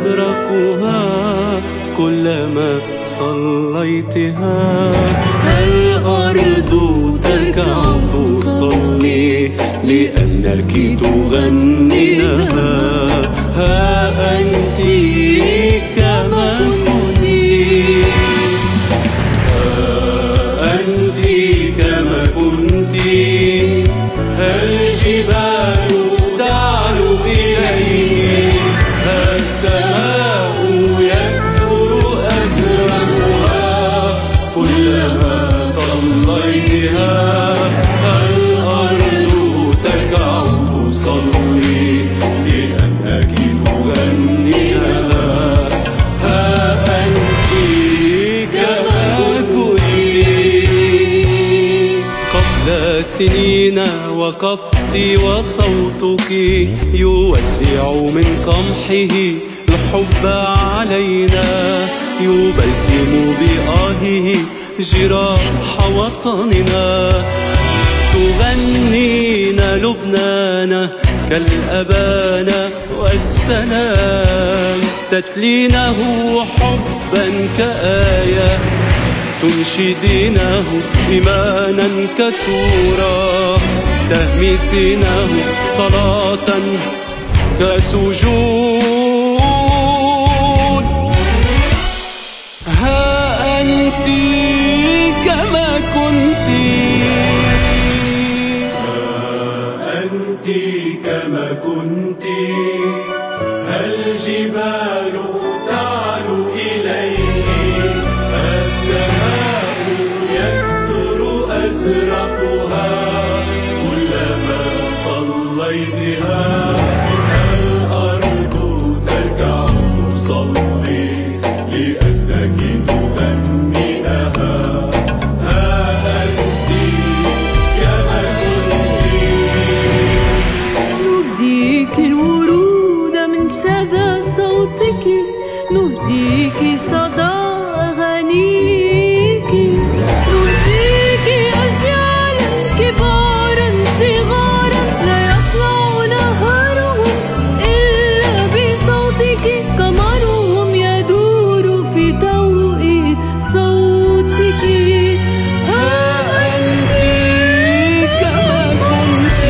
أزرقها كلما صليتها. الأرض تركع تصلي لأنك تغني لها. ها أنت كما كنت، ها أنت كما كنت. الجبال تعلو إليك، السماء يكثر أزرقها كلما صليتها. الأرض تركع تصلي لأنك تغني لها. ها أنت كما كنت. قبل سنين وقفت وصوتك يوزع من قمحه الحب علينا، يبسم بآهه جراح وطننا. تغنين لبنان كالأبان والسلام، تتلينه حبا كآية، تنشدينه إيمانا كسورة، تهمسينه صلاة كسجود. ها أنت كما كنت، ها أنت كما كنت. الجبال تعلو إليك، السماء يكثر أزرقها كلما صليتها. الأرض تركع تصلي لأنك تغني لها. ها أنت كما كنت. نهديك الورود من شذا صوتك، نهديك صدى أغانيك، نهديك أجيالا كبارا صغارا لا يطلع نهارهم إلا بصوتك. قمرهم يدور في ضوء صوتك. ها أنت كما كنت.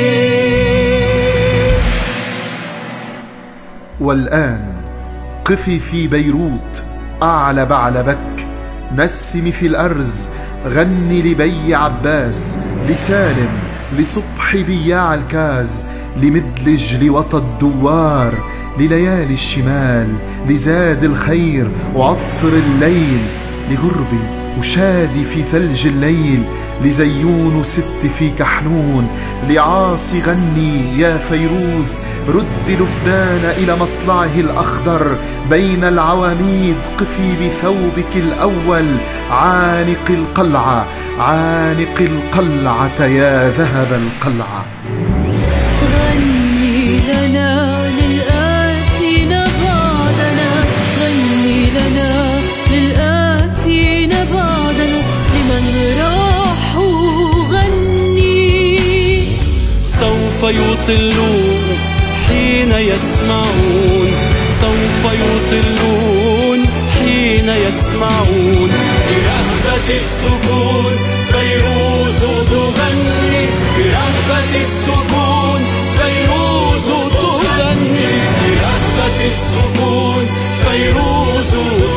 والآن قفي في بيروت أعلى بعلبك، نسمي في الأرز، غني لبي عباس، لسالم، لصبح بياع الكاز، لمدلج لوطى الدوار، لليالي الشمال، لزاد الخير وعطر الليل، لغربي وشادي في ثلج الليل، لزيون وست في كحنون، لعاصي غني يا فيروز، رد لبنان إلى مطلعه الأخضر بين العواميد. قفي بثوبك الأول، عانق القلعة، عانق القلعة يا ذهب القلعة. غني لنا للآتين بعدنا، غني لنا للآتين بعدنا، لمن راحوا غني. سوف يطلون حين يسمعون، سوف يطلون حين يسمعون. برهبة السكون فيروز تغني، برهبة السكون فيروز تغني، برهبة السكون فيروز